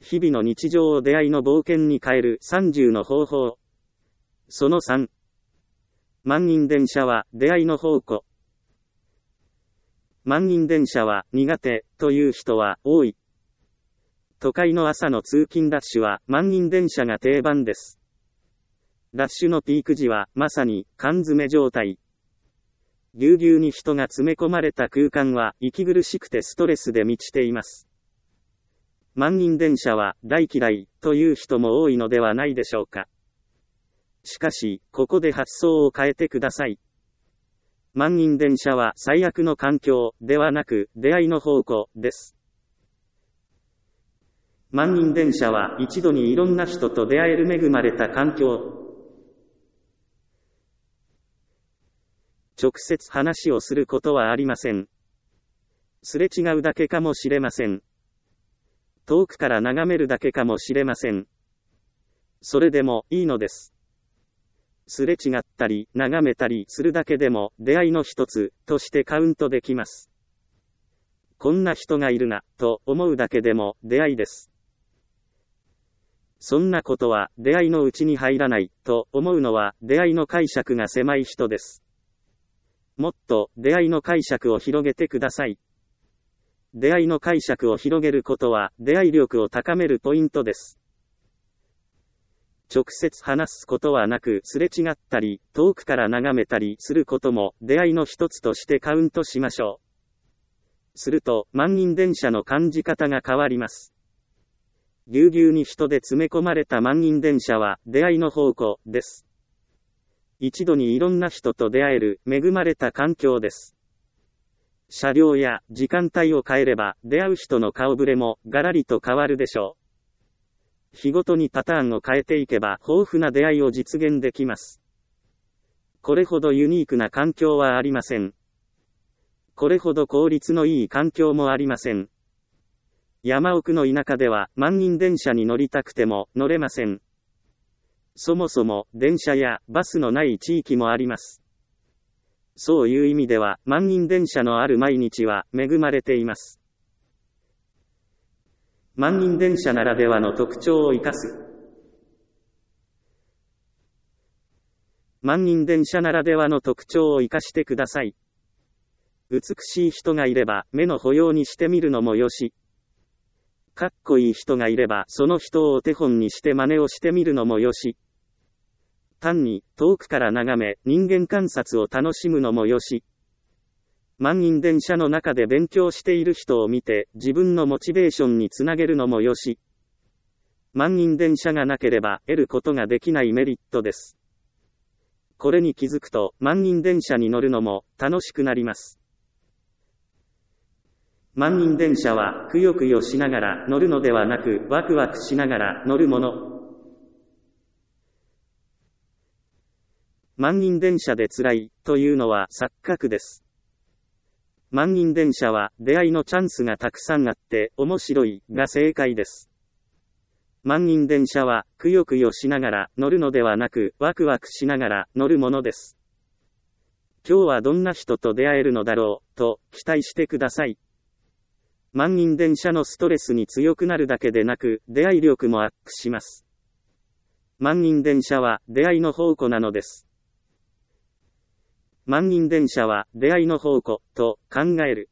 日々の日常を出会いの冒険に変える30の方法。その3。満員電車は出会いの宝庫。満員電車は苦手という人は多い。都会の朝の通勤ラッシュは満員電車が定番です。ラッシュのピーク時はまさに缶詰状態。ぎゅうぎゅうに人が詰め込まれた空間は息苦しくてストレスで満ちています。満員電車は大嫌いという人も多いのではないでしょうか。しかし、ここで発想を変えてください。満員電車は最悪の環境ではなく出会いの宝庫です。満員電車は一度にいろんな人と出会える恵まれた環境。直接話をすることはありません。すれ違うだけかもしれません。遠くから眺めるだけかもしれません。それでもいいのです。すれ違ったり眺めたりするだけでも出会いの一つとしてカウントできます。こんな人がいるなと思うだけでも出会いです。そんなことは出会いのうちに入らないと思うのは出会いの解釈が狭い人です。もっと出会いの解釈を広げてください。出会いの解釈を広げることは出会い力を高めるポイントです。直接話すことはなくすれ違ったり遠くから眺めたりすることも出会いの一つとしてカウントしましょう。すると満員電車の感じ方が変わります。ぎゅうぎゅうに人で詰め込まれた満員電車は出会いの宝庫です。一度にいろんな人と出会える恵まれた環境です。車両や時間帯を変えれば出会う人の顔ぶれもガラリと変わるでしょう。日ごとにパターンを変えていけば豊富な出会いを実現できます。これほどユニークな環境はありません。これほど効率のいい環境もありません。山奥の田舎では満員電車に乗りたくても乗れません。そもそも電車やバスのない地域もあります。そういう意味では満員電車のある毎日は恵まれています。満員電車ならではの特徴を生かす。満員電車ならではの特徴を生かしてください。美しい人がいれば目の保養にしてみるのもよし。かっこいい人がいればその人をお手本にして真似をしてみるのもよし。単に遠くから眺め人間観察を楽しむのもよし。満員電車の中で勉強している人を見て自分のモチベーションにつなげるのもよし。満員電車がなければ得ることができないメリットです。これに気づくと満員電車に乗るのも楽しくなります。満員電車はくよくよしながら乗るのではなくワクワクしながら乗るもの。満員電車で辛いというのは錯覚です。満員電車は出会いのチャンスがたくさんあって面白いが正解です。満員電車はくよくよしながら乗るのではなくワクワクしながら乗るものです。今日はどんな人と出会えるのだろうと期待してください。満員電車のストレスに強くなるだけでなく出会い力もアップします。満員電車は出会いの宝庫なのです。満員電車は出会いの宝庫と考える。